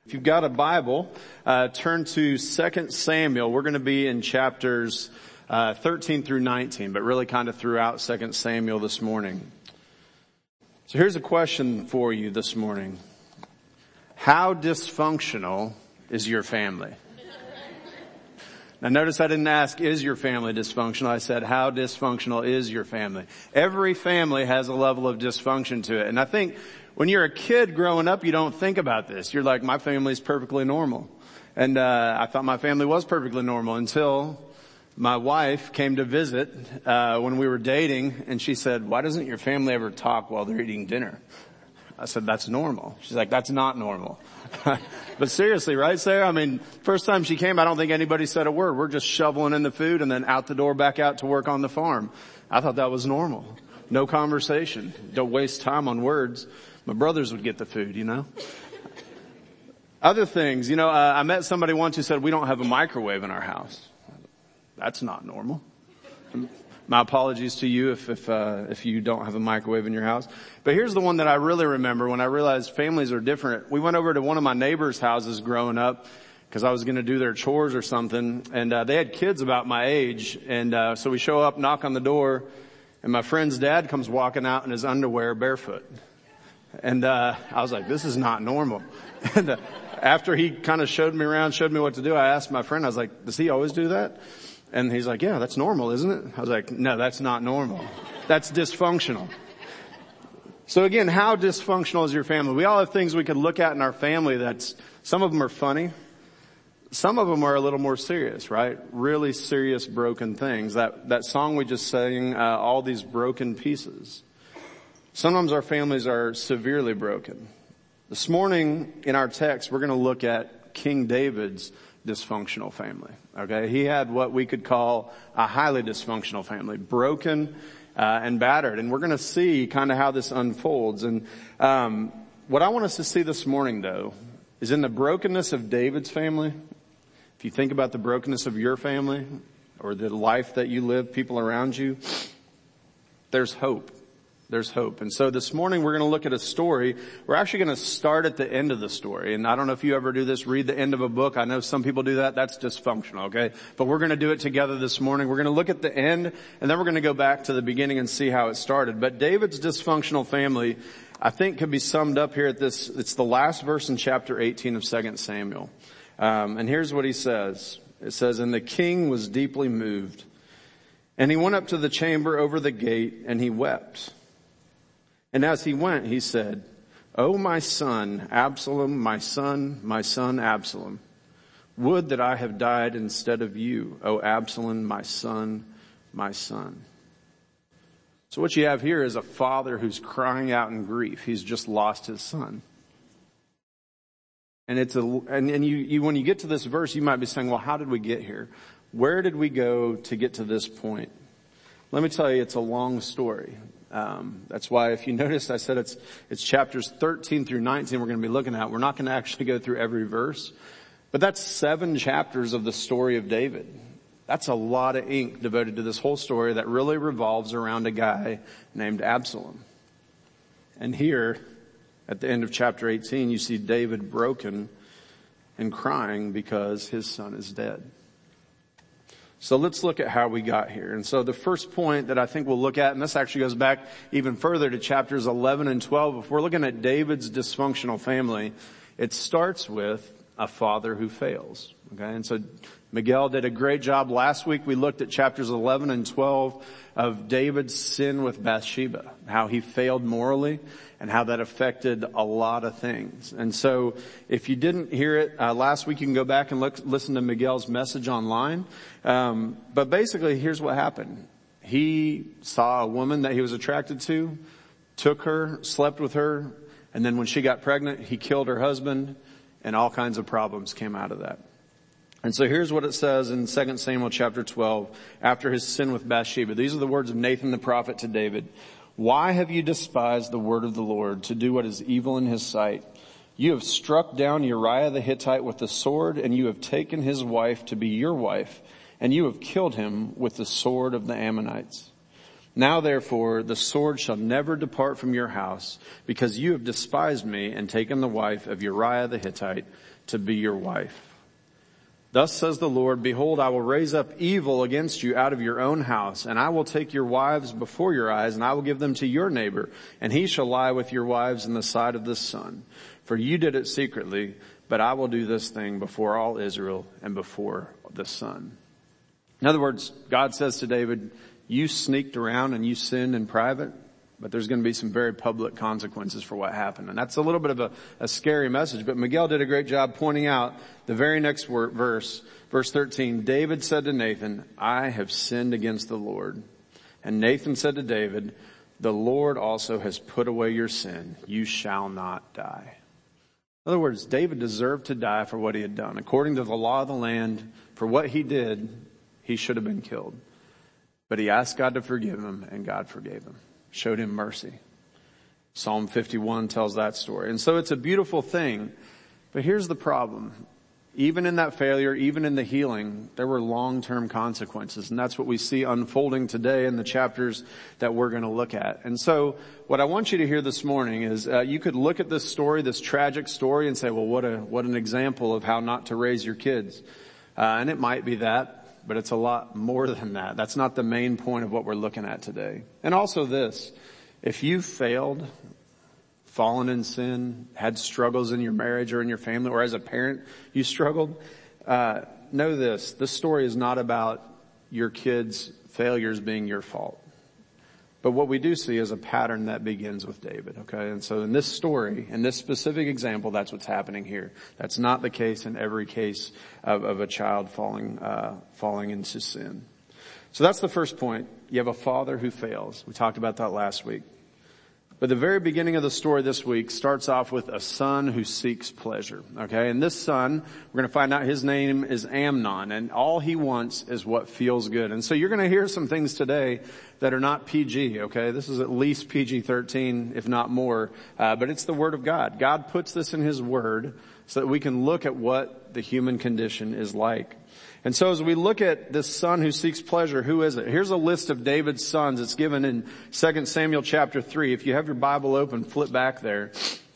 If you've got a Bible, turn to 2 Samuel. We're going to be in chapters 13 through 19, but really kind of throughout 2 Samuel this morning. So here's a question for you this morning. How dysfunctional is your family? Now notice I didn't ask, is your family dysfunctional? I said, how dysfunctional is your family? Every family has a level of dysfunction to it. And I think when you're a kid growing up, you don't think about this. You're like, my family's perfectly normal. And I thought my family was perfectly normal until my wife came to visit when we were dating. And she said, why doesn't your family ever talk while they're eating dinner? I said, that's normal. She's like, that's not normal. But seriously, right, Sarah? I mean, first time she came, I don't think anybody said a word. We're just shoveling in the food and then out the door back out to work on the farm. I thought that was normal. No conversation. Don't waste time on words. My brothers would get the food, you know. Other things, I met somebody once who said, we don't have a microwave in our house. That's not normal. My apologies to you if you don't have a microwave in your house. But here's the one that I really remember when I realized families are different. We went over to one of my neighbors' houses growing up because I was going to do their chores or something. And they had kids about my age. And so we show up, knock on the door, and my friend's dad comes walking out in his underwear barefoot. And I was like, this is not normal. And after he kind of showed me around, showed me what to do, I asked my friend, I was like, does he always do that? And he's like, yeah, that's normal, isn't it? I was like, no, that's not normal. That's dysfunctional. So again, how dysfunctional is your family? We all have things we could look at in our family some of them are funny. Some of them are a little more serious, right? Really serious broken things. That song we just sang, all these broken pieces. Sometimes our families are severely broken. This morning in our text, we're going to look at King David's dysfunctional family. Okay, he had what we could call a highly dysfunctional family, broken and battered, and we're going to see kind of how this unfolds. And what I want us to see this morning, though, is in the brokenness of David's family. If you think about the brokenness of your family or the life that you live, people around you, there's hope. There's hope. And so this morning we're going to look at a story. We're actually going to start at the end of the story. And I don't know if you ever do this, read the end of a book. I know some people do that. That's dysfunctional, okay? But we're going to do it together this morning. We're going to look at the end, and then we're going to go back to the beginning and see how it started. But David's dysfunctional family, I think, can be summed up here at this. It's the last verse in chapter 18 of 2 Samuel. And here's what he says. It says, and the king was deeply moved, and he went up to the chamber over the gate, and he wept. And as he went, he said, "O my son, Absalom, my son Absalom, would that I have died instead of you, O Absalom, my son, my son." So what you have here is a father who's crying out in grief. He's just lost his son. And when you get to this verse, you might be saying, well, how did we get here? Where did we go to get to this point? Let me tell you, it's a long story. That's why if you notice, I said it's chapters 13 through 19 we're going to be looking at. We're not going to actually go through every verse, but that's 7 chapters of the story of David. That's a lot of ink devoted to this whole story that really revolves around a guy named Absalom. And here, at the end of chapter 18, you see David broken and crying because his son is dead. So let's look at how we got here. And so the first point that I think we'll look at, and this actually goes back even further to chapters 11 and 12. If we're looking at David's dysfunctional family, it starts with a father who fails. Okay, and so Miguel did a great job. Last week we looked at chapters 11 and 12 of David's sin with Bathsheba, how he failed morally and how that affected a lot of things. And so if you didn't hear it last week, you can go back and listen to Miguel's message online. But basically, here's what happened. He saw a woman that he was attracted to, took her, slept with her, and then when she got pregnant, he killed her husband, and all kinds of problems came out of that. And so here's what it says in 2 Samuel chapter 12, after his sin with Bathsheba. These are the words of Nathan the prophet to David. "Why have you despised the word of the Lord to do what is evil in his sight? You have struck down Uriah the Hittite with the sword, and you have taken his wife to be your wife, and you have killed him with the sword of the Ammonites. Now therefore, the sword shall never depart from your house, because you have despised me and taken the wife of Uriah the Hittite to be your wife. Thus says the Lord, behold, I will raise up evil against you out of your own house, and I will take your wives before your eyes, and I will give them to your neighbor, and he shall lie with your wives in the sight of the sun. For you did it secretly, but I will do this thing before all Israel and before the sun. In other words, God says to David, you sneaked around and you sinned in private, but there's going to be some very public consequences for what happened. And that's a little bit of a scary message, but Miguel did a great job pointing out the very next verse 13. David said to Nathan, I have sinned against the Lord. And Nathan said to David, the Lord also has put away your sin. You shall not die. In other words, David deserved to die for what he had done. According to the law of the land, for what he did, he should have been killed. But he asked God to forgive him, and God forgave him, showed him mercy. Psalm 51 tells that story. And so it's a beautiful thing. But here's the problem. Even in that failure, even in the healing, there were long-term consequences. And that's what we see unfolding today in the chapters that we're going to look at. And so what I want you to hear this morning is you could look at this story, this tragic story, and say, well, what an example of how not to raise your kids. And it might be that. But it's a lot more than that. That's not the main point of what we're looking at today. And also this, if you failed, fallen in sin, had struggles in your marriage or in your family, or as a parent you struggled, know this story is not about your kids' failures being your fault. But what we do see is a pattern that begins with David, okay? And so in this story, in this specific example, that's what's happening here. That's not the case in every case of a child falling into sin. So that's the first point. You have a father who fails. We talked about that last week. But the very beginning of the story this week starts off with a son who seeks pleasure, okay? And this son, we're going to find out his name is Amnon, and all he wants is what feels good. And so you're going to hear some things today that are not PG, okay? This is at least PG-13, if not more, but it's the Word of God. God puts this in His Word so that we can look at what the human condition is like. And so as we look at this son who seeks pleasure, who is it? Here's a list of David's sons. It's given in 2 Samuel chapter 3. If you have your Bible open, flip back there.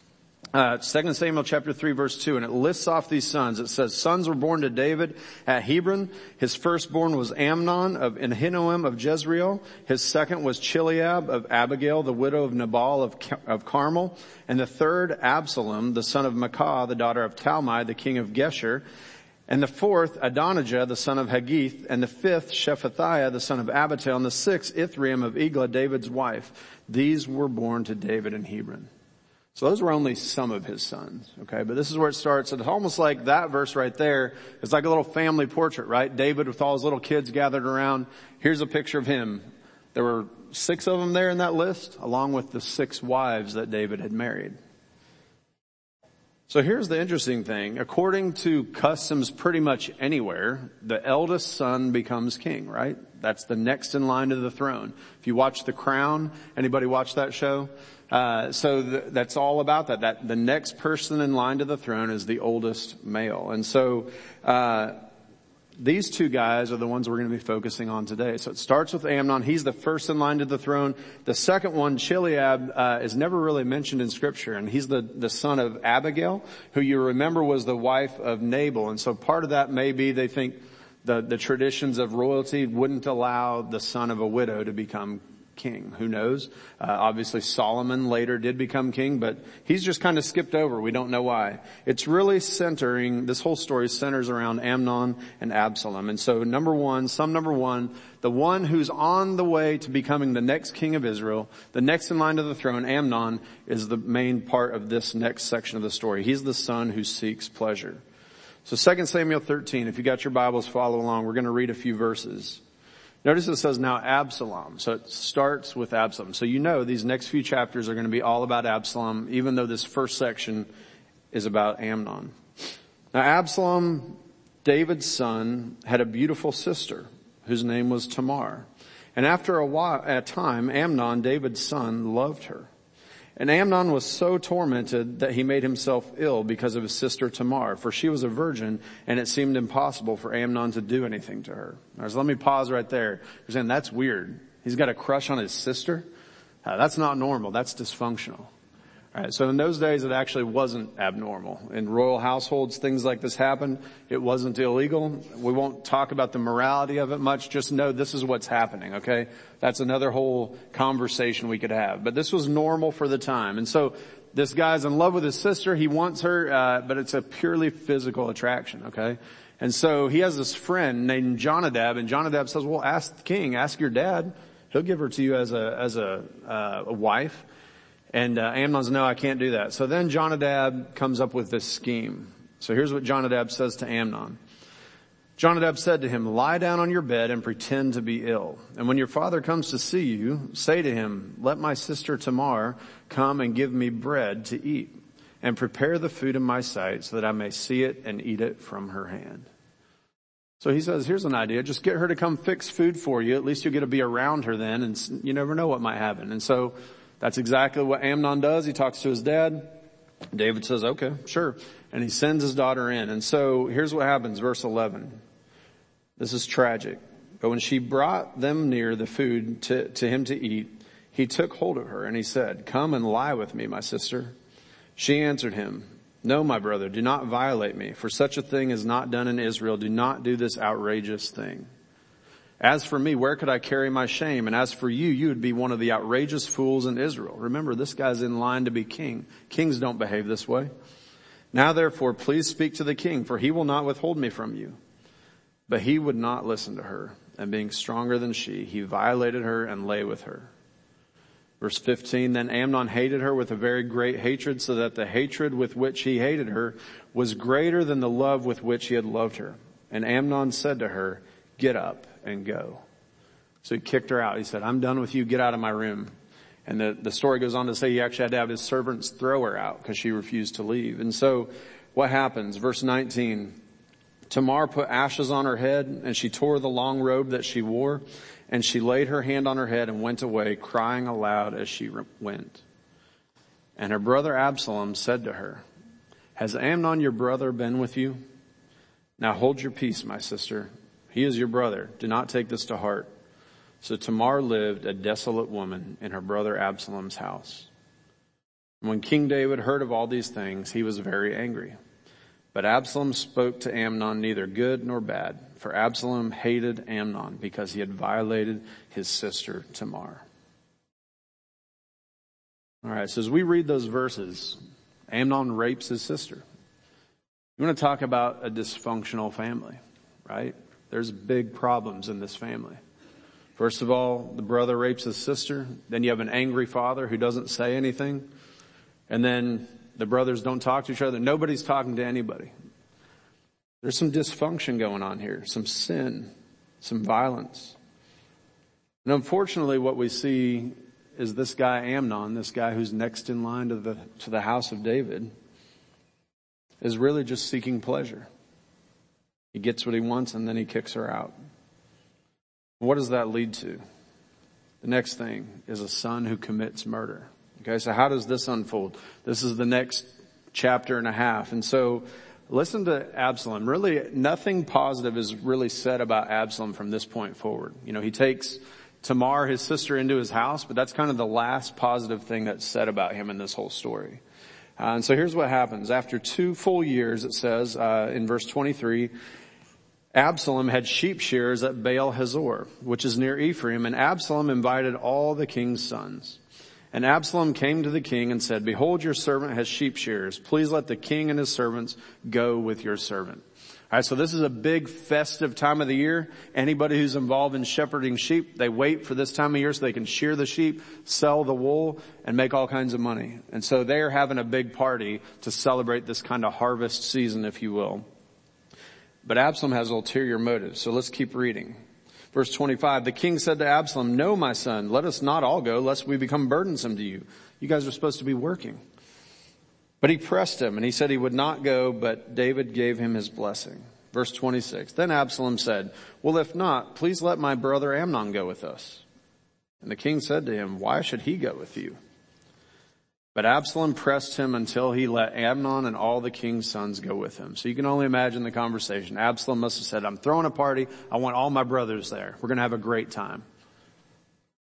2 Samuel chapter 3 verse 2, and it lists off these sons. It says, sons were born to David at Hebron. His firstborn was Amnon of Ahinoam of Jezreel. His second was Chileab of Abigail, the widow of Nabal of Carmel. And the third, Absalom, the son of Maacah, the daughter of Talmai, the king of Geshur. And the fourth, Adonijah, the son of Haggith. And the fifth, Shephatiah, the son of Abital. And the sixth, Ithream of Eglah, David's wife. These were born to David in Hebron. So those were only some of his sons, okay? But this is where it starts. It's almost like that verse right there. It's like a little family portrait, right? David with all his little kids gathered around. Here's a picture of him. There were 6 of them there in that list, along with the 6 wives that David had married. So here's the interesting thing. According to customs pretty much anywhere, the eldest son becomes king, right? That's the next in line to the throne. If you watch The Crown, anybody watch that show? That's all about that the next person in line to the throne is the oldest male. And so, these 2 guys are the ones we're going to be focusing on today. So it starts with Amnon. He's the first in line to the throne. The second one, Chileab, is never really mentioned in scripture. And he's the son of Abigail, who you remember was the wife of Nabal. And so part of that may be they think the traditions of royalty wouldn't allow the son of a widow to become king. Who knows? Obviously Solomon later did become king, but he's just kind of skipped over. We don't know why. It's really this whole story centers around Amnon and Absalom. And so number one, the one who's on the way to becoming the next king of Israel, the next in line to the throne, Amnon, is the main part of this next section of the story. He's the son who seeks pleasure. So 2 Samuel 13, if you got your Bibles, follow along. We're going to read a few verses. Notice it says now Absalom. So it starts with Absalom. So you know these next few chapters are going to be all about Absalom, even though this first section is about Amnon. Now Absalom, David's son, had a beautiful sister whose name was Tamar. And after a time, Amnon, David's son, loved her. And Amnon was so tormented that he made himself ill because of his sister Tamar, for she was a virgin, and it seemed impossible for Amnon to do anything to her. Now, let me pause right there. You're saying, that's weird. He's got a crush on his sister. That's not normal. That's dysfunctional. All right, so in those days, it actually wasn't abnormal. In royal households, things like this happened. It wasn't illegal. We won't talk about the morality of it much. Just know this is what's happening, okay? That's another whole conversation we could have. But this was normal for the time. And so this guy's in love with his sister. He wants her, but it's a purely physical attraction, okay? And so he has this friend named Jonadab, and Jonadab says, well, ask the king, ask your dad. He'll give her to you as a wife. And Amnon's, no, I can't do that. So then Jonadab comes up with this scheme. So here's what Jonadab says to Amnon. Jonadab said to him, lie down on your bed and pretend to be ill. And when your father comes to see you, say to him, let my sister Tamar come and give me bread to eat, and prepare the food in my sight so that I may see it and eat it from her hand. So he says, here's an idea. Just get her to come fix food for you. At least you'll get to be around her then, and you never know what might happen. And so that's exactly what Amnon does. He talks to his dad. David says, okay, sure. And he sends his daughter in. And so here's what happens, verse 11. This is tragic. But when she brought them near the food to him to eat, he took hold of her and he said, come and lie with me, my sister. She answered him, no, my brother, do not violate me, for such a thing is not done in Israel. Do not do this outrageous thing. As for me, where could I carry my shame? And as for you, you would be one of the outrageous fools in Israel. Remember, this guy's in line to be king. Kings don't behave this way. Now therefore, please speak to the king, for he will not withhold me from you. But he would not listen to her. And being stronger than she, he violated her and lay with her. Verse 15, then Amnon hated her with a very great hatred, so that the hatred with which he hated her was greater than the love with which he had loved her. And Amnon said to her, get up and go. So he kicked her out. He said, I'm done with you. Get out of my room. And the story goes on to say he actually had to have his servants throw her out because she refused to leave. And so what happens? Verse 19, Tamar put ashes on her head, and she tore the long robe that she wore, and she laid her hand on her head and went away, crying aloud as she went. And her brother Absalom said to her, has Amnon your brother been with you? Now hold your peace, my sister. He is your brother. Do not take this to heart. So Tamar lived a desolate woman in her brother Absalom's house. And when King David heard of all these things, he was very angry. But Absalom spoke to Amnon neither good nor bad, for Absalom hated Amnon because he had violated his sister Tamar. All right, so as we read those verses, Amnon rapes his sister. You want to talk about a dysfunctional family, right? There's big problems in this family. First of all, the brother rapes his sister. Then you have an angry father who doesn't say anything. And then the brothers don't talk to each other. Nobody's talking to anybody. There's some dysfunction going on here, some sin, some violence. And unfortunately, what we see is this guy Amnon, this guy who's next in line to the house of David, is really just seeking pleasure. He gets what he wants and then he kicks her out. What does that lead to? The next thing is a son who commits murder. Okay, so how does this unfold? This is the next chapter and a half. And so listen to Absalom. Really, nothing positive is really said about Absalom from this point forward. You know, he takes Tamar, his sister, into his house, but that's kind of the last positive thing that's said about him in this whole story. And so here's what happens. After 2 full years, it says in verse 23, Absalom had sheep shearers at Baal Hazor, which is near Ephraim, and Absalom invited all the king's sons. And Absalom came to the king and said, behold, your servant has sheep shearers. Please let the king and his servants go with your servant. All right, so this is a big festive time of the year. Anybody who's involved in shepherding sheep, they wait for this time of year so they can shear the sheep, sell the wool, and make all kinds of money. And so they're having a big party to celebrate this kind of harvest season, if you will. But Absalom has ulterior motives, so let's keep reading. Verse 25, the king said to Absalom, no, my son, let us not all go, lest we become burdensome to you. You guys are supposed to be working. But he pressed him, and he said he would not go, but David gave him his blessing. Verse 26, then Absalom said, well, if not, please let my brother Amnon go with us. And the king said to him, why should he go with you? But Absalom pressed him until he let Amnon and all the king's sons go with him. So you can only imagine the conversation. Absalom must have said, I'm throwing a party. I want all my brothers there. We're going to have a great time.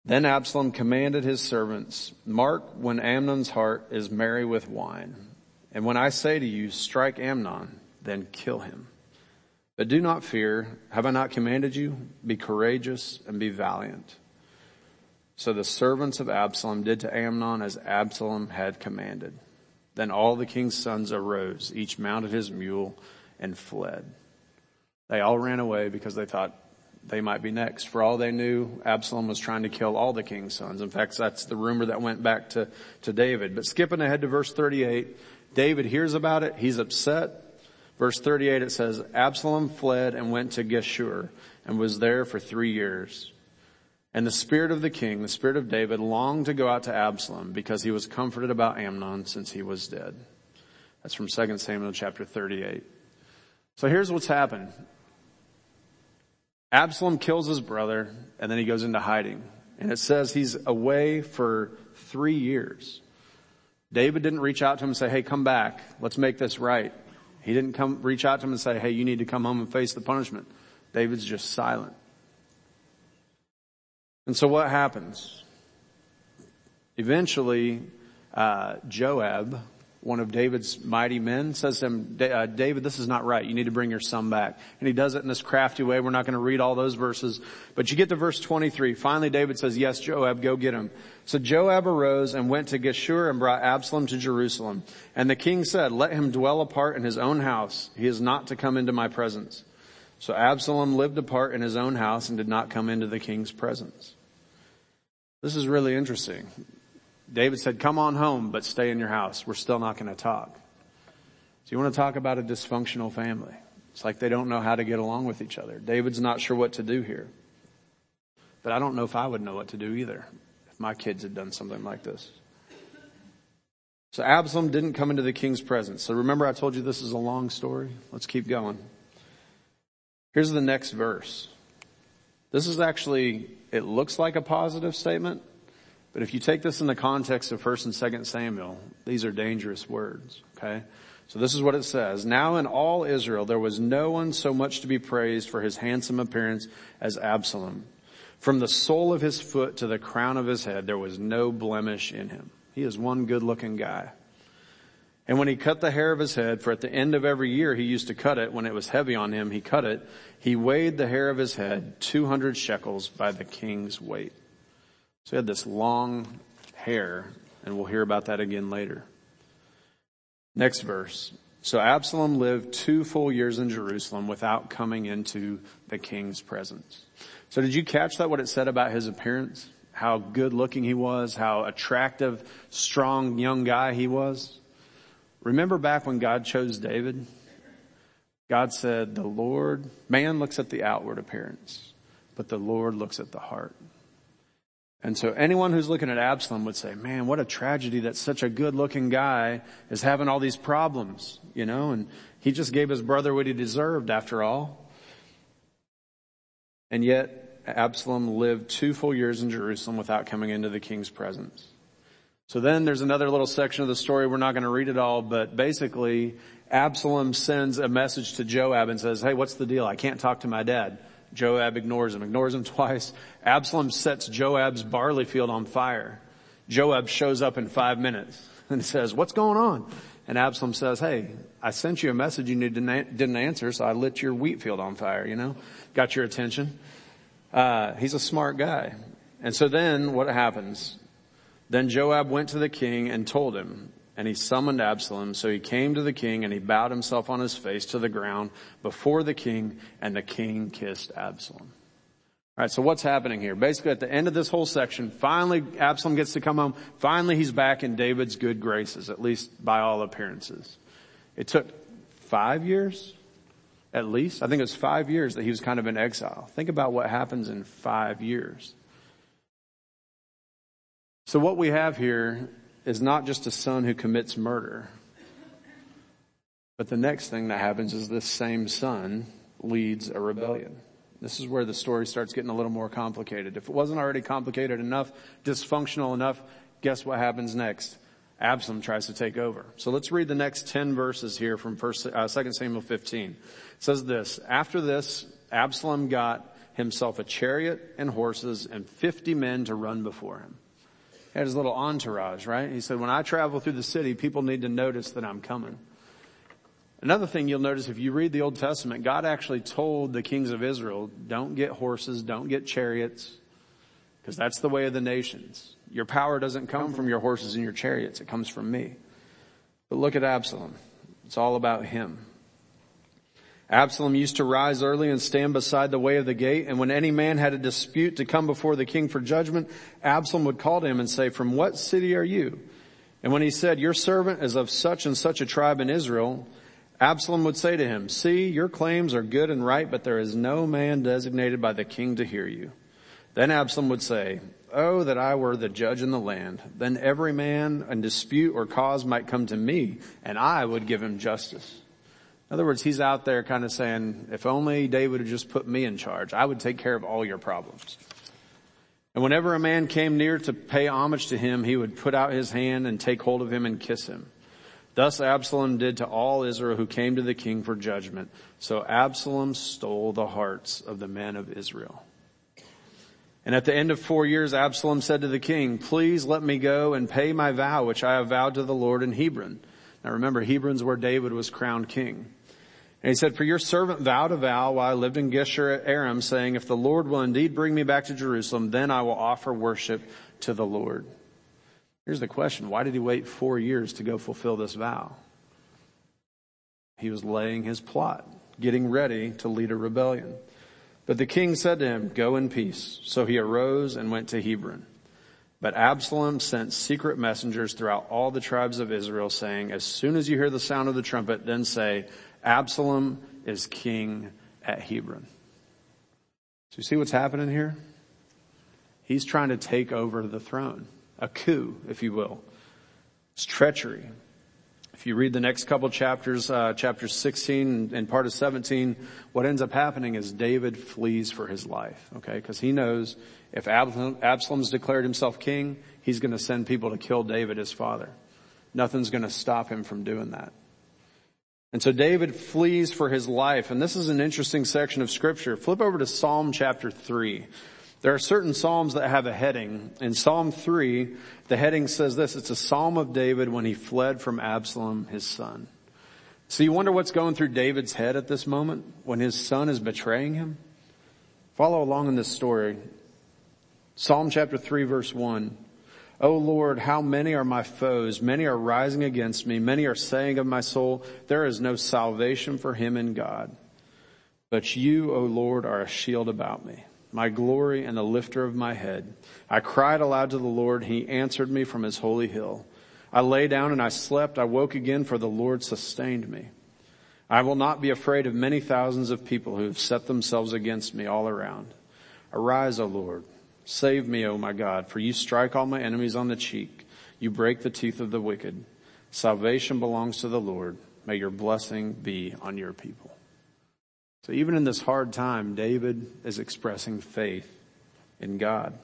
Then Absalom commanded his servants, "Mark when Amnon's heart is merry with wine. And when I say to you, strike Amnon, then kill him. But do not fear. Have I not commanded you? Be courageous and be valiant." So the servants of Absalom did to Amnon as Absalom had commanded. Then all the king's sons arose, each mounted his mule and fled. They all ran away because they thought they might be next. For all they knew, Absalom was trying to kill all the king's sons. In fact, that's the rumor that went back to David. But skipping ahead to verse 38, David hears about it. He's upset. Verse 38, it says, Absalom fled and went to Geshur and was there for 3 years. And the spirit of the king, the spirit of David, longed to go out to Absalom because he was comforted about Amnon since he was dead. That's from 2 Samuel chapter 38. So here's what's happened. Absalom kills his brother and then he goes into hiding. And it says he's away for 3 years. David didn't reach out to him and say, "Hey, come back. Let's make this right." He didn't reach out to him and say, "Hey, you need to come home and face the punishment." David's just silent. And so what happens? Eventually, Joab, one of David's mighty men, says to him, "David, this is not right. You need to bring your son back." And he does it in this crafty way. We're not going to read all those verses. But you get to verse 23. Finally, David says, "Yes, Joab, go get him." So Joab arose and went to Geshur and brought Absalom to Jerusalem. And the king said, "Let him dwell apart in his own house. He is not to come into my presence." So Absalom lived apart in his own house and did not come into the king's presence. This is really interesting. David said, "Come on home, but stay in your house. We're still not going to talk." So you want to talk about a dysfunctional family. It's like they don't know how to get along with each other. David's not sure what to do here. But I don't know if I would know what to do either if my kids had done something like this. So Absalom didn't come into the king's presence. So remember I told you this is a long story? Let's keep going. Here's the next verse. This is actually, it looks like a positive statement, but if you take this in the context of 1 and 2 Samuel, these are dangerous words, okay? So this is what it says. Now in all Israel there was no one so much to be praised for his handsome appearance as Absalom. From the sole of his foot to the crown of his head, there was no blemish in him. He is one good-looking guy. And when he cut the hair of his head, for at the end of every year he used to cut it, when it was heavy on him, he cut it. He weighed the hair of his head 200 shekels by the king's weight. So he had this long hair, and we'll hear about that again later. Next verse. So Absalom lived 2 full years in Jerusalem without coming into the king's presence. So did you catch that, what it said about his appearance? How good looking he was, how attractive, strong, young guy he was? Remember back when God chose David? God said, man looks at the outward appearance, but the Lord looks at the heart. And so anyone who's looking at Absalom would say, man, what a tragedy that such a good looking guy is having all these problems, and he just gave his brother what he deserved after all. And yet Absalom lived 2 full years in Jerusalem without coming into the king's presence. So then there's another little section of the story. We're not going to read it all, but basically Absalom sends a message to Joab and says, "Hey, what's the deal? I can't talk to my dad." Joab ignores him twice. Absalom sets Joab's barley field on fire. Joab shows up in 5 minutes and says, "What's going on?" And Absalom says, "Hey, I sent you a message you didn't answer, so I lit your wheat field on fire, got your attention." He's a smart guy. And so then what happens? Then Joab went to the king and told him, and he summoned Absalom. So he came to the king and he bowed himself on his face to the ground before the king, and the king kissed Absalom. All right, so what's happening here? Basically at the end of this whole section, finally Absalom gets to come home. Finally he's back in David's good graces, at least by all appearances. It took 5 years, at least. I think it was 5 years that he was kind of in exile. Think about what happens in 5 years. So what we have here is not just a son who commits murder, but the next thing that happens is this same son leads a rebellion. This is where the story starts getting a little more complicated. If it wasn't already complicated enough, dysfunctional enough, guess what happens next? Absalom tries to take over. So let's read the next 10 verses here from 2 Samuel 15. It says this: After this, Absalom got himself a chariot and horses and 50 men to run before him. He had his little entourage, right? He said, when I travel through the city, people need to notice that I'm coming. Another thing you'll notice if you read the Old Testament, God actually told the kings of Israel, don't get horses, don't get chariots, because that's the way of the nations. Your power doesn't come from your horses and your chariots. It comes from me. But look at Absalom. It's all about him. Absalom used to rise early and stand beside the way of the gate. And when any man had a dispute to come before the king for judgment, Absalom would call to him and say, from what city are you? And when he said, your servant is of such and such a tribe in Israel, Absalom would say to him, see, your claims are good and right, but there is no man designated by the king to hear you. Then Absalom would say, oh, that I were the judge in the land. Then every man in dispute or cause might come to me, and I would give him justice. In other words, he's out there kind of saying, if only David had just put me in charge, I would take care of all your problems. And whenever a man came near to pay homage to him, he would put out his hand and take hold of him and kiss him. Thus Absalom did to all Israel who came to the king for judgment. So Absalom stole the hearts of the men of Israel. And at the end of 4 years, Absalom said to the king, please let me go and pay my vow, which I have vowed to the Lord in Hebron. Now remember, Hebron's where David was crowned king. And he said, for your servant vowed a vow while I lived in Geshur Aram, saying, if the Lord will indeed bring me back to Jerusalem, then I will offer worship to the Lord. Here's the question. Why did he wait 4 years to go fulfill this vow? He was laying his plot, getting ready to lead a rebellion. But the king said to him, go in peace. So he arose and went to Hebron. But Absalom sent secret messengers throughout all the tribes of Israel, saying, as soon as you hear the sound of the trumpet, then say, Absalom is king at Hebron. So you see what's happening here? He's trying to take over the throne. A coup, if you will. It's treachery. If you read the next couple chapters, chapters 16 and part of 17, what ends up happening is David flees for his life, okay? Because he knows if Absalom's declared himself king, he's going to send people to kill David, his father. Nothing's going to stop him from doing that. And so David flees for his life. And this is an interesting section of scripture. Flip over to Psalm chapter 3. There are certain psalms that have a heading. In Psalm 3, the heading says this, it's a psalm of David when he fled from Absalom, his son. So you wonder what's going through David's head at this moment when his son is betraying him? Follow along in this story. Psalm chapter 3, verse 1. O Lord, how many are my foes? Many are rising against me. Many are saying of my soul, there is no salvation for him in God. But you, O Lord, are a shield about me, my glory and the lifter of my head. I cried aloud to the Lord. He answered me from his holy hill. I lay down and I slept. I woke again, for the Lord sustained me. I will not be afraid of many thousands of people who have set themselves against me all around. Arise, O Lord. Save me, O my God, for you strike all my enemies on the cheek. You break the teeth of the wicked. Salvation belongs to the Lord. May your blessing be on your people. So even in this hard time, David is expressing faith in God.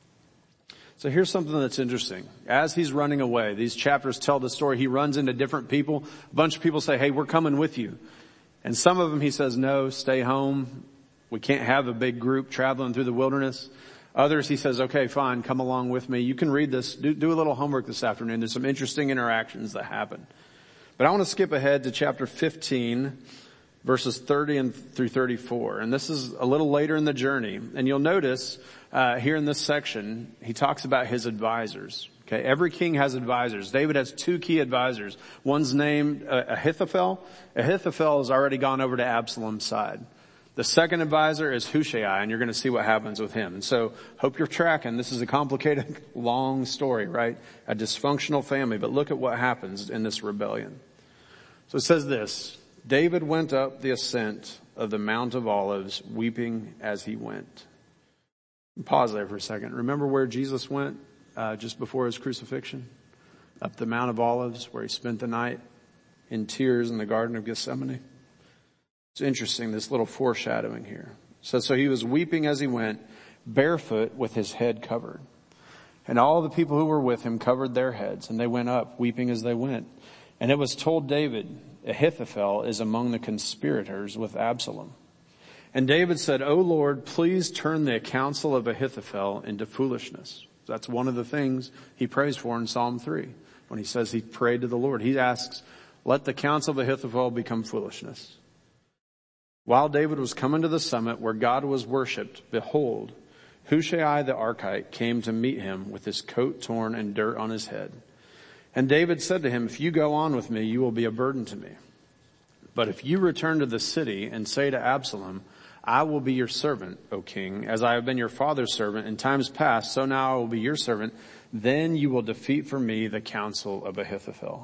So here's something that's interesting. As he's running away, these chapters tell the story. He runs into different people. A bunch of people say, hey, we're coming with you. And some of them he says, no, stay home. We can't have a big group traveling through the wilderness. Others he says, okay, fine, come along with me. You can read this, do a little homework this afternoon. There's some interesting interactions that happen. But I want to skip ahead to chapter 15, verses 30 through 34. And this is a little later in the journey. And you'll notice here in this section, he talks about his advisors. Okay, every king has advisors. David has two key advisors. One's named Ahithophel. Ahithophel has already gone over to Absalom's side. The second advisor is Hushai, and you're going to see what happens with him. And so, hope you're tracking. This is a complicated, long story, right? A dysfunctional family, but look at what happens in this rebellion. So it says this, David went up the ascent of the Mount of Olives, weeping as he went. Pause there for a second. Remember where Jesus went just before his crucifixion? Up the Mount of Olives, where he spent the night in tears in the Garden of Gethsemane. It's interesting, this little foreshadowing here. So he was weeping as he went, barefoot with his head covered. And all the people who were with him covered their heads, and they went up, weeping as they went. And it was told David, Ahithophel is among the conspirators with Absalom. And David said, "O Lord, please turn the counsel of Ahithophel into foolishness." That's one of the things he prays for in Psalm 3. When he says he prayed to the Lord, he asks, "Let the counsel of Ahithophel become foolishness." While David was coming to the summit where God was worshipped, behold, Hushai the Archite came to meet him with his coat torn and dirt on his head. And David said to him, "If you go on with me, you will be a burden to me. But if you return to the city and say to Absalom, 'I will be your servant, O king, as I have been your father's servant in times past, so now I will be your servant,' then you will defeat for me the counsel of Ahithophel."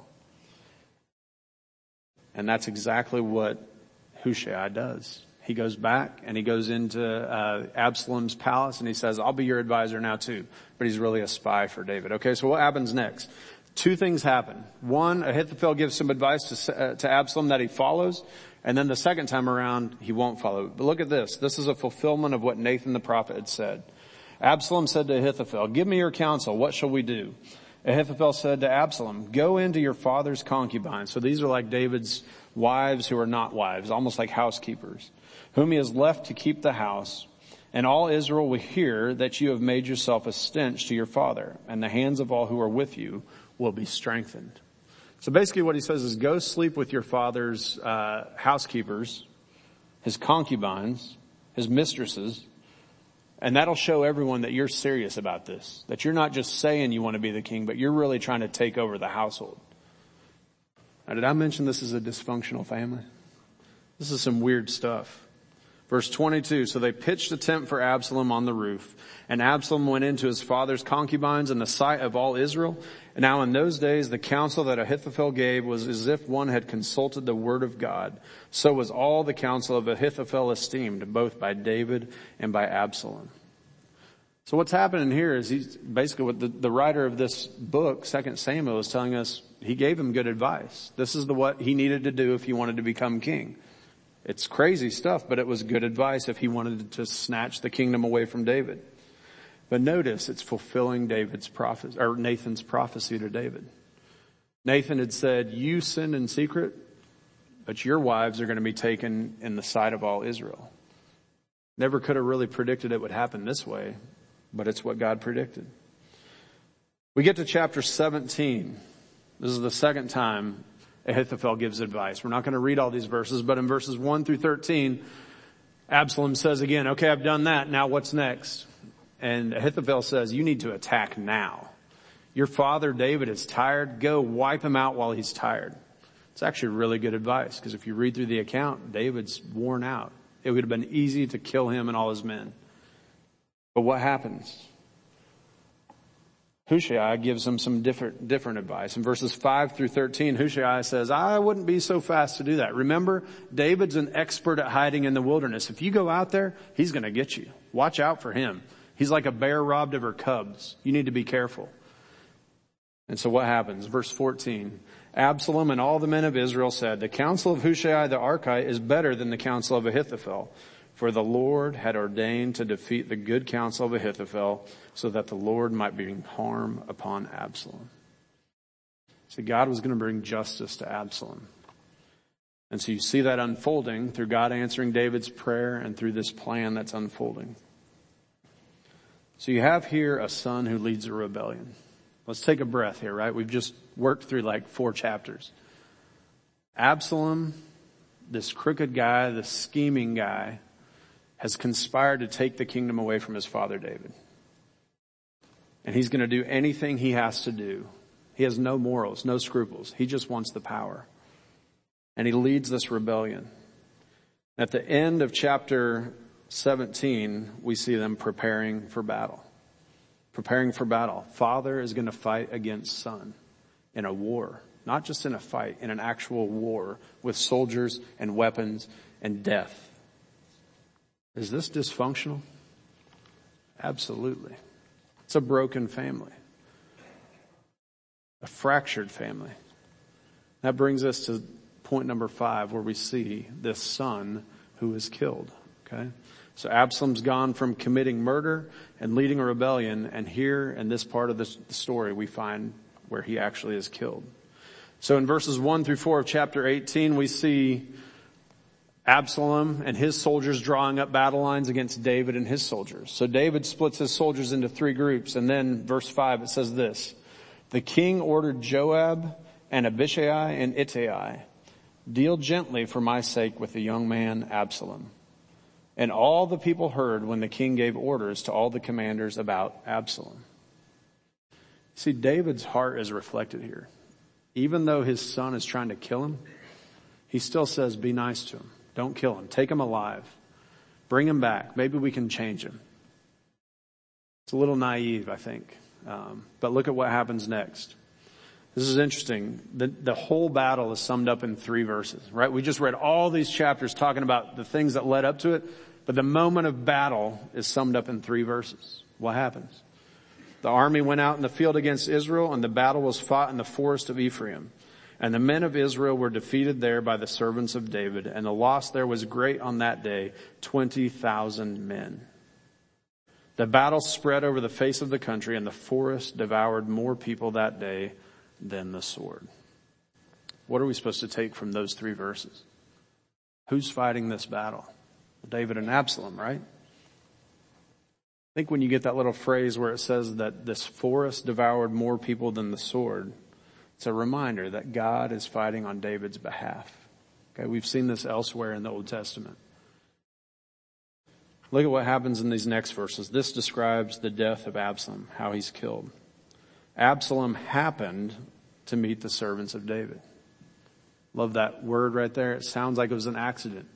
And that's exactly what Hushai does. He goes back and he goes into Absalom's palace and he says, "I'll be your advisor now too." But he's really a spy for David. Okay, so what happens next? Two things happen. One, Ahithophel gives some advice to Absalom that he follows. And then the second time around, he won't follow. But look at this. This is a fulfillment of what Nathan the prophet had said. Absalom said to Ahithophel, "Give me your counsel. What shall we do?" Ahithophel said to Absalom, "Go into your father's concubines." So these are like David's wives who are not wives, almost like housekeepers, whom he has left to keep the house. And all Israel will hear that you have made yourself a stench to your father, and the hands of all who are with you will be strengthened. So basically what he says is go sleep with your father's housekeepers, his concubines, his mistresses, and that'll show everyone that you're serious about this, that you're not just saying you want to be the king, but you're really trying to take over the household. Now, did I mention this is a dysfunctional family? This is some weird stuff. Verse 22, so they pitched a tent for Absalom on the roof, and Absalom went into his father's concubines in the sight of all Israel. And now in those days, the counsel that Ahithophel gave was as if one had consulted the word of God. So was all the counsel of Ahithophel esteemed, both by David and by Absalom. So what's happening here is he's basically what the writer of this book, 2 Samuel, is telling us. He gave him good advice. This is what he needed to do if he wanted to become king. It's crazy stuff, but it was good advice if he wanted to snatch the kingdom away from David. But notice it's fulfilling Nathan's prophecy to David. Nathan had said, "You sinned in secret, but your wives are going to be taken in the sight of all Israel." Never could have really predicted it would happen this way, but it's what God predicted. We get to chapter 17. This is the second time Ahithophel gives advice. We're not going to read all these verses, but in verses 1 through 13, Absalom says again, "Okay, I've done that. Now what's next?" And Ahithophel says, "You need to attack now. Your father David is tired. Go wipe him out while he's tired." It's actually really good advice, because if you read through the account, David's worn out. It would have been easy to kill him and all his men. But what happens? Hushai gives him some different advice. In verses 5 through 13, Hushai says, "I wouldn't be so fast to do that. Remember, David's an expert at hiding in the wilderness. If you go out there, he's going to get you. Watch out for him. He's like a bear robbed of her cubs. You need to be careful." And so what happens? Verse 14, Absalom and all the men of Israel said, "The counsel of Hushai the Archite is better than the counsel of Ahithophel. For the Lord had ordained to defeat the good counsel of Ahithophel, so that the Lord might bring harm upon Absalom." See, God was going to bring justice to Absalom. And so you see that unfolding through God answering David's prayer and through this plan that's unfolding. So you have here a son who leads a rebellion. Let's take a breath here, right? We've just worked through like 4 chapters. Absalom, this crooked guy, this scheming guy, has conspired to take the kingdom away from his father David. And he's going to do anything he has to do. He has no morals, no scruples. He just wants the power. And he leads this rebellion. At the end of chapter 17, we see them preparing for battle. Preparing for battle. Father is going to fight against son in a war. Not just in a fight, in an actual war with soldiers and weapons and death. Is this dysfunctional? Absolutely. It's a broken family. A fractured family. That brings us to point number 5, where we see this son who is killed. Okay? So Absalom's gone from committing murder and leading a rebellion, and here in this part of the story we find where he actually is killed. So in verses 1 through 4 of chapter 18, we see Absalom and his soldiers drawing up battle lines against David and his soldiers. So David splits his soldiers into 3 groups. And then verse 5, it says this: the king ordered Joab and Abishai and Ittai, deal gently for my sake with the young man Absalom. And all the people heard when the king gave orders to all the commanders about Absalom. See, David's heart is reflected here. Even though his son is trying to kill him, he still says, be nice to him. Don't kill him. Take him alive. Bring him back. Maybe we can change him. It's a little naive, I think. But look at what happens next. This is interesting. The whole battle is summed up in 3 verses, right? We just read all these chapters talking about the things that led up to it, but the moment of battle is summed up in 3 verses. What happens? The army went out in the field against Israel, and the battle was fought in the forest of Ephraim. And the men of Israel were defeated there by the servants of David, and the loss there was great on that day, 20,000 men. The battle spread over the face of the country, and the forest devoured more people that day than the sword. What are we supposed to take from those 3 verses? Who's fighting this battle? David and Absalom, right? I think when you get that little phrase where it says that this forest devoured more people than the sword, it's a reminder that God is fighting on David's behalf. Okay, we've seen this elsewhere in the Old Testament. Look at what happens in these next verses. This describes the death of Absalom, how he's killed. Absalom happened to meet the servants of David. Love that word right there. It sounds like it was an accident.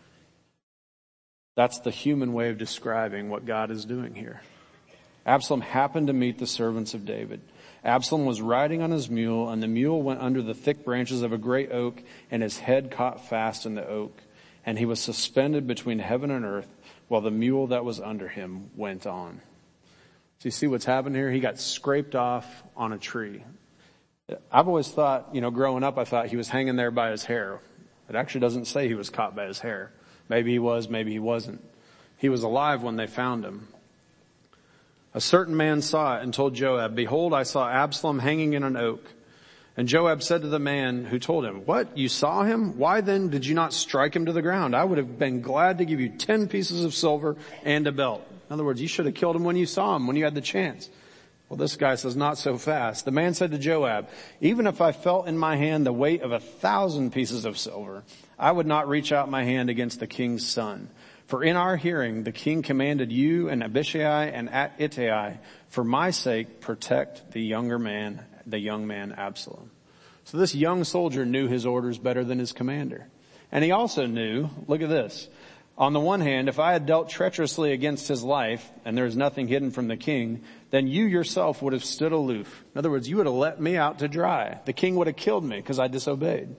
That's the human way of describing what God is doing here. Absalom happened to meet the servants of David. Absalom was riding on his mule, and the mule went under the thick branches of a great oak, and his head caught fast in the oak. And he was suspended between heaven and earth, while the mule that was under him went on. So you see what's happened here? He got scraped off on a tree. I've always thought, growing up, I thought he was hanging there by his hair. It actually doesn't say he was caught by his hair. Maybe he was, maybe he wasn't. He was alive when they found him. A certain man saw it and told Joab, behold, I saw Absalom hanging in an oak. And Joab said to the man who told him, what, you saw him? Why then did you not strike him to the ground? I would have been glad to give you 10 pieces of silver and a belt. In other words, you should have killed him when you saw him, when you had the chance. Well, this guy says, not so fast. The man said to Joab, even if I felt in my hand the weight of 1,000 pieces of silver, I would not reach out my hand against the king's son. For in our hearing, the king commanded you and Abishai and Ittai, for my sake, protect the young man Absalom. So this young soldier knew his orders better than his commander. And he also knew, look at this, on the one hand, if I had dealt treacherously against his life, and there is nothing hidden from the king, then you yourself would have stood aloof. In other words, you would have let me out to dry. The king would have killed me because I disobeyed.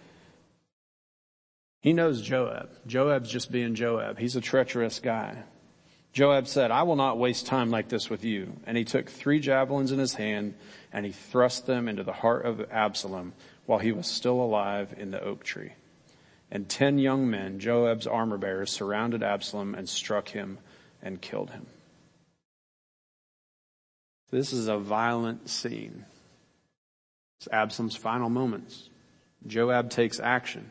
He knows Joab. Joab's just being Joab. He's a treacherous guy. Joab said, I will not waste time like this with you. And he took 3 javelins in his hand, and he thrust them into the heart of Absalom while he was still alive in the oak tree. And 10 young men, Joab's armor bearers, surrounded Absalom and struck him and killed him. This is a violent scene. It's Absalom's final moments. Joab takes action.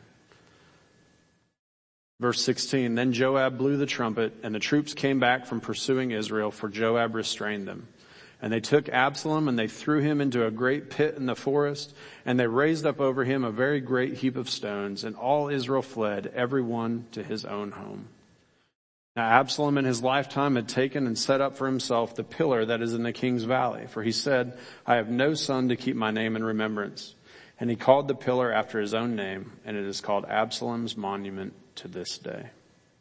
Verse 16, then Joab blew the trumpet, and the troops came back from pursuing Israel, for Joab restrained them. And they took Absalom, and they threw him into a great pit in the forest, and they raised up over him a very great heap of stones, and all Israel fled, every one to his own home. Now Absalom in his lifetime had taken and set up for himself the pillar that is in the king's valley, for he said, I have no son to keep my name in remembrance. And he called the pillar after his own name, and it is called Absalom's monument to this day.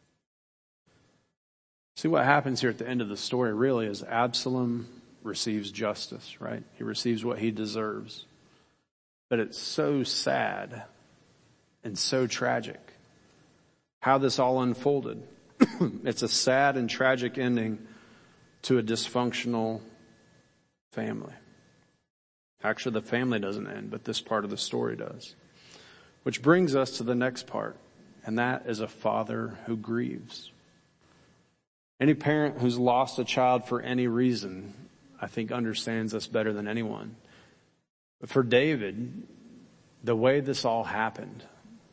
See, what happens here at the end of the story really is Absalom receives justice, right? He receives what he deserves. But it's so sad and so tragic how this all unfolded. It's a sad and tragic ending to a dysfunctional family. Actually, the family doesn't end, but this part of the story does. Which brings us to the next part, and that is a father who grieves. Any parent who's lost a child for any reason, I think, understands this better than anyone. But for David, the way this all happened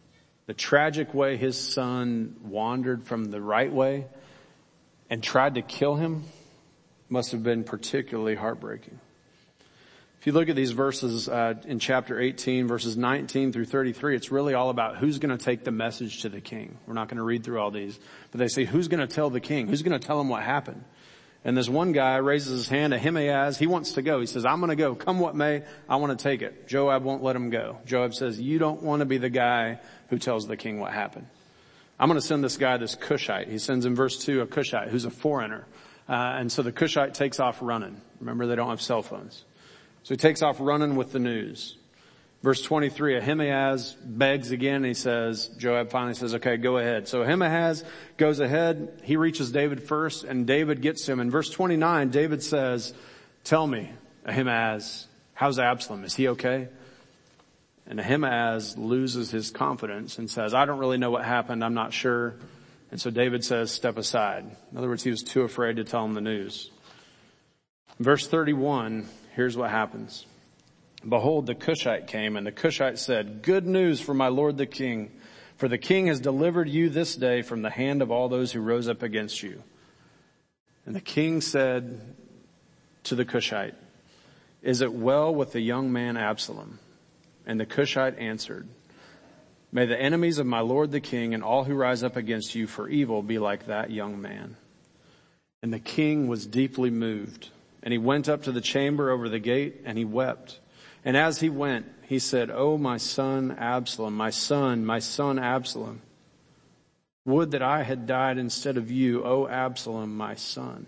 The tragic way his son wandered from the right way and tried to kill him must have been particularly heartbreaking. If you look at these verses in chapter 18, verses 19 through 33, it's really all about who's going to take the message to the king. We're not going to read through all these, but they say, who's going to tell the king? Who's going to tell him what happened? And this one guy raises his hand, Ahimaaz. He wants to go. He says, I'm going to go. Come what may, I want to take it. Joab won't let him go. Joab says, you don't want to be the guy who tells the king what happened. I'm going to send this guy, this Cushite. He sends in verse 2 a Cushite who's a foreigner. And so the Cushite takes off running. Remember, they don't have cell phones. So he takes off running with the news. Verse 23, Ahimaaz begs again. And he says, Joab finally says, okay, go ahead. So Ahimaaz goes ahead. He reaches David first and David gets him. In verse 29, David says, tell me, Ahimaaz, how's Absalom? Is he okay? And Ahimaaz loses his confidence and says, I don't really know what happened. I'm not sure. And so David says, step aside. In other words, he was too afraid to tell him the news. Verse 31, here's what happens. Behold, the Cushite came, and the Cushite said, good news for my lord the king, for the king has delivered you this day from the hand of all those who rose up against you. And the king said to the Cushite, is it well with the young man Absalom? And the Cushite answered, may the enemies of my lord the king and all who rise up against you for evil be like that young man. And the king was deeply moved, and he went up to the chamber over the gate, and he wept. And as he went, he said, oh, my son Absalom, my son Absalom. Would that I had died instead of you, O Absalom, my son.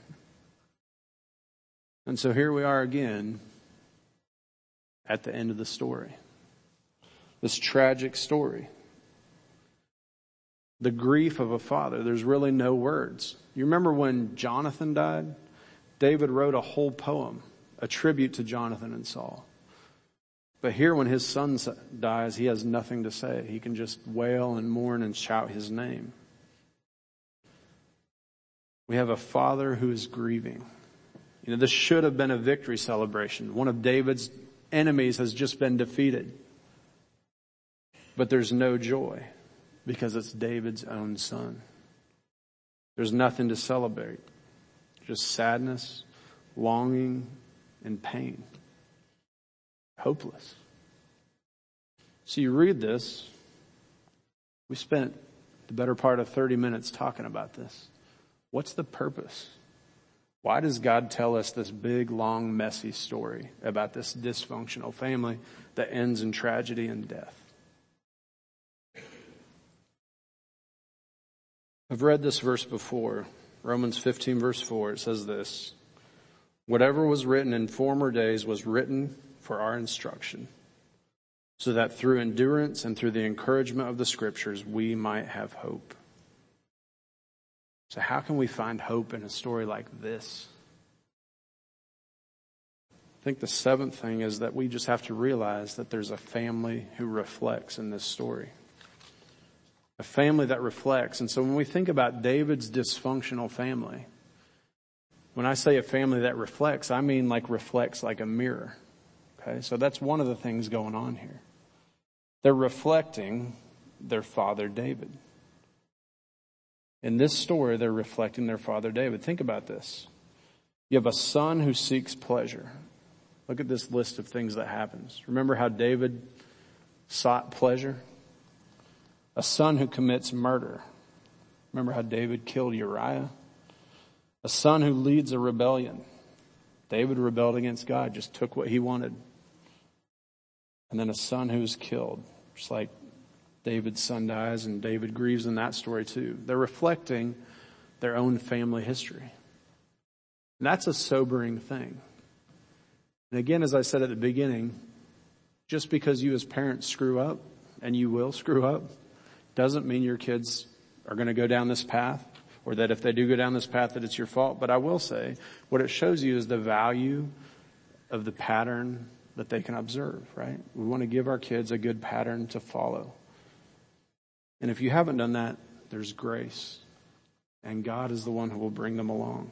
And so here we are again at the end of the story. This tragic story. The grief of a father. There's really no words. You remember when Jonathan died? David wrote a whole poem, a tribute to Jonathan and Saul. But here when his son dies, he has nothing to say. He can just wail and mourn and shout his name. We have a father who is grieving. You know, this should have been a victory celebration. One of David's enemies has just been defeated. But there's no joy because it's David's own son. There's nothing to celebrate. Just sadness, longing, and pain. Hopeless. So you read this. We spent the better part of 30 minutes talking about this. What's the purpose? Why does God tell us this big, long, messy story about this dysfunctional family that ends in tragedy and death? I've read this verse before. Romans 15 verse 4, it says this. Whatever was written in former days was written for our instruction, so that through endurance and through the encouragement of the scriptures, we might have hope. So how can we find hope in a story like this? I think the seventh thing is that we just have to realize that there's a family who reflects in this story. A family that reflects. And so when we think about David's dysfunctional family, when I say a family that reflects, I mean like reflects like a mirror. Okay, so that's one of the things going on here. They're reflecting their father David. In this story, they're reflecting their father David. Think about this. You have a son who seeks pleasure. Look at this list of things that happens. Remember how David sought pleasure? A son who commits murder. Remember how David killed Uriah? A son who leads a rebellion. David rebelled against God, just took what he wanted. And then a son who's killed, just like David's son dies and David grieves in that story too. They're reflecting their own family history. And that's a sobering thing. And again, as I said at the beginning, just because you as parents screw up, and you will screw up, doesn't mean your kids are going to go down this path, or that if they do go down this path that it's your fault. But I will say, what it shows you is the value of the pattern that they can observe, right? We want to give our kids a good pattern to follow. And if you haven't done that, there's grace. And God is the one who will bring them along.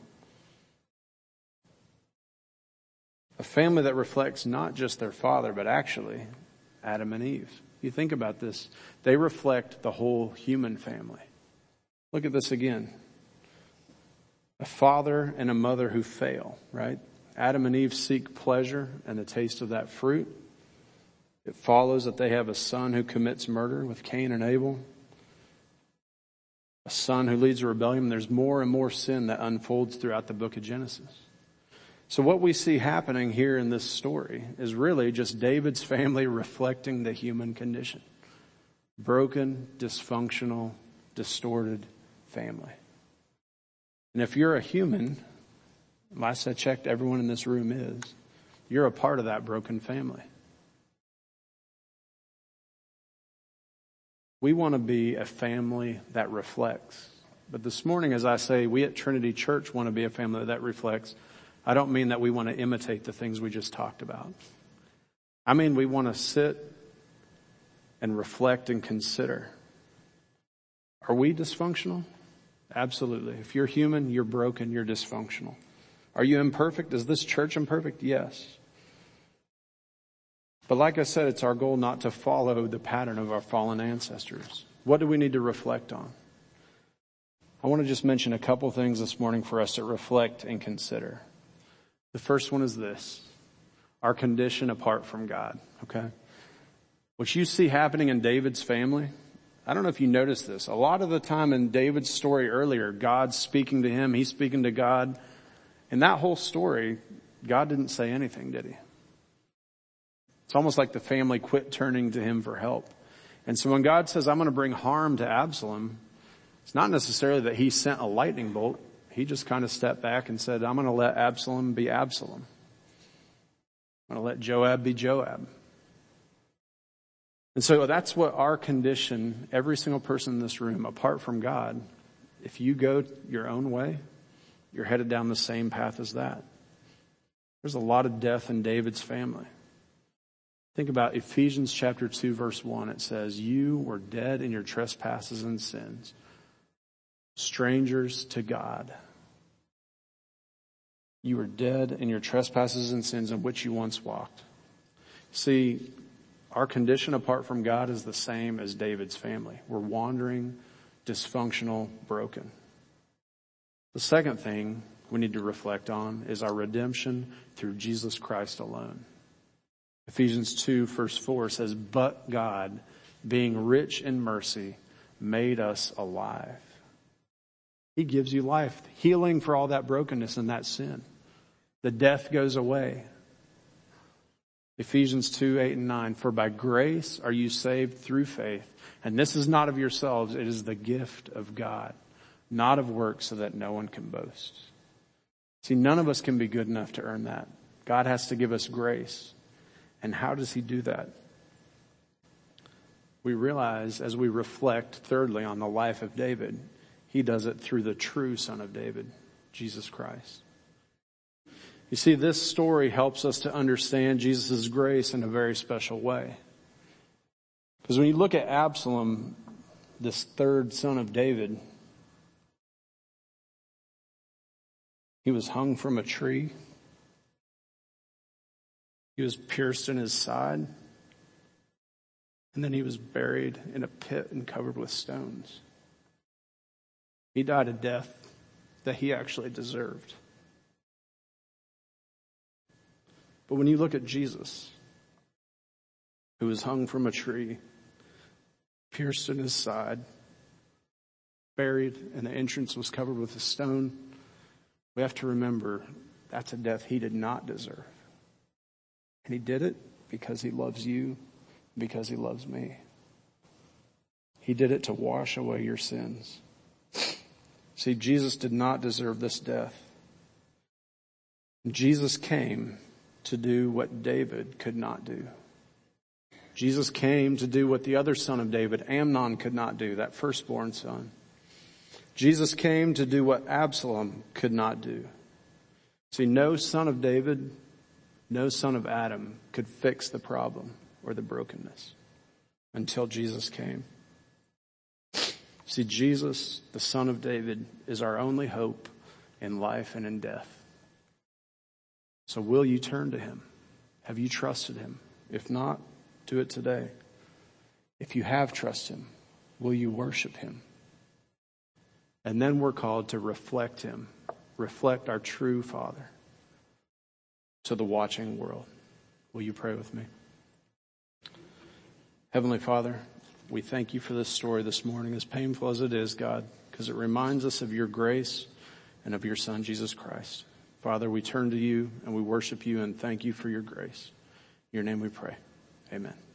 A family that reflects not just their father, but actually Adam and Eve. You think about this. They reflect the whole human family. Look at this again. A father and a mother who fail, right? Adam and Eve seek pleasure and the taste of that fruit. It follows that they have a son who commits murder with Cain and Abel. A son who leads a rebellion. There's more and more sin that unfolds throughout the book of Genesis. So what we see happening here in this story is really just David's family reflecting the human condition. Broken, dysfunctional, distorted family. And if you're a human, last I checked, everyone in this room is, you're a part of that broken family. We want to be a family that reflects. But this morning, as I say, we at Trinity Church want to be a family that reflects. I don't mean that we want to imitate the things we just talked about. I mean we want to sit and reflect and consider. Are we dysfunctional? Absolutely. If you're human, you're broken, you're dysfunctional. Are you imperfect? Is this church imperfect? Yes. But like I said, it's our goal not to follow the pattern of our fallen ancestors. What do we need to reflect on? I want to just mention a couple things this morning for us to reflect and consider. The first one is this: our condition apart from God, okay? What you see happening in David's family, I don't know if you noticed this. A lot of the time in David's story earlier, God's speaking to him, he's speaking to God. In that whole story, God didn't say anything, did he? It's almost like the family quit turning to him for help. And so when God says, I'm going to bring harm to Absalom, it's not necessarily that he sent a lightning bolt. He just kind of stepped back and said, I'm going to let Absalom be Absalom. I'm going to let Joab be Joab. And so that's what our condition, every single person in this room, apart from God, if you go your own way, you're headed down the same path as that. There's a lot of death in David's family. Think about Ephesians chapter 2, verse 1. It says, you were dead in your trespasses and sins, strangers to God. You were dead in your trespasses and sins in which you once walked. See, our condition apart from God is the same as David's family. We're wandering, dysfunctional, broken. The second thing we need to reflect on is our redemption through Jesus Christ alone. Ephesians 2 verse 4 says, but God, being rich in mercy, made us alive. He gives you life, healing for all that brokenness and that sin. The death goes away. Ephesians 2, 8 and 9, for by grace are you saved through faith. And this is not of yourselves, it is the gift of God, not of works, so that no one can boast. See, none of us can be good enough to earn that. God has to give us grace. And how does he do that? We realize as we reflect, thirdly, on the life of David, he does it through the true Son of David, Jesus Christ. You see, this story helps us to understand Jesus' grace in a very special way. Because when you look at Absalom, this third son of David, he was hung from a tree. He was pierced in his side. And then he was buried in a pit and covered with stones. He died a death that he actually deserved. But when you look at Jesus, who was hung from a tree, pierced in his side, buried, and the entrance was covered with a stone, we have to remember that's a death he did not deserve. And he did it because he loves you, because he loves me. He did it to wash away your sins. See, Jesus did not deserve this death. Jesus came to do what David could not do. Jesus came to do what the other son of David, Amnon, could not do, that firstborn son. Jesus came to do what Absalom could not do. See, no son of David, no son of Adam could fix the problem or the brokenness until Jesus came. See, Jesus, the Son of David, is our only hope in life and in death. So will you turn to him? Have you trusted him? If not, do it today. If you have trusted him, will you worship him? And then we're called to reflect him, reflect our true Father to the watching world. Will you pray with me? Heavenly Father, we thank you for this story this morning, as painful as it is, God, because it reminds us of your grace and of your Son, Jesus Christ. Father, we turn to you and we worship you and thank you for your grace. In your name we pray. Amen.